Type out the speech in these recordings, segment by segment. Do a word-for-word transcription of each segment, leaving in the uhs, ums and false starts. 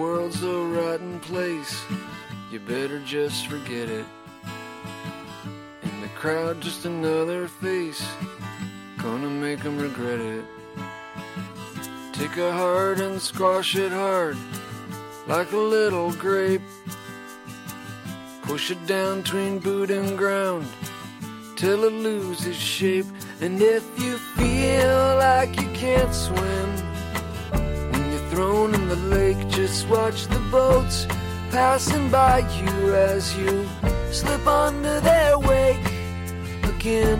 world's a rotten place, you better just forget it. In the crowd, just another face, gonna make them regret it. Take a heart and squash it hard, like a little grape. Push it down between boot and ground, till it loses shape. And if you feel like you can't swim, when you're thrown in the lake, just watch the boats passing by you as you slip under their wake again.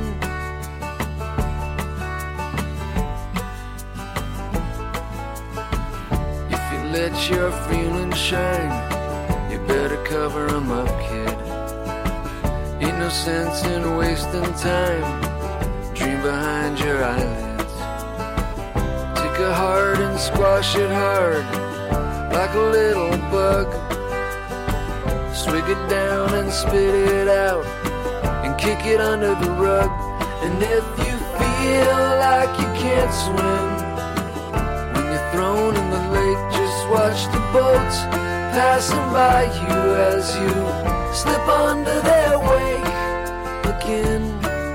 If you let your feelings shine, you better cover 'em up, kid. Ain't no sense in wasting time, dream behind your eyelids. Take a heart and squash it hard, like a little bug. Swig it down and spit it out, and kick it under the rug. And if you feel like you can't swim, when you're thrown in the lake, just watch the boats passing by you as you slip under their wake again.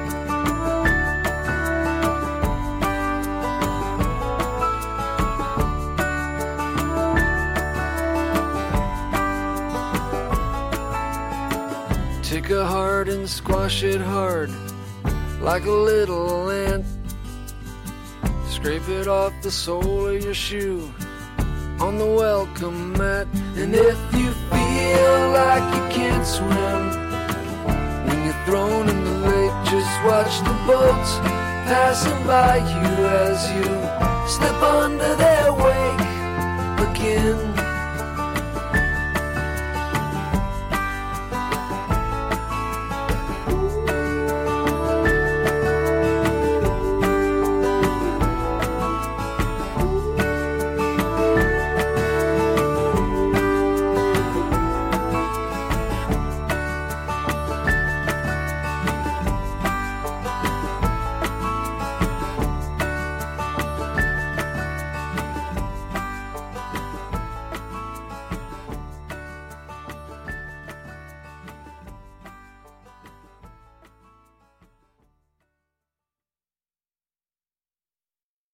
Take a heart and squash it hard, like a little ant. Scrape it off the sole of your shoe, on the welcome mat. And if you feel like you can't swim, when you're thrown in the lake, just watch the boats passing by you as you slip under their wake again.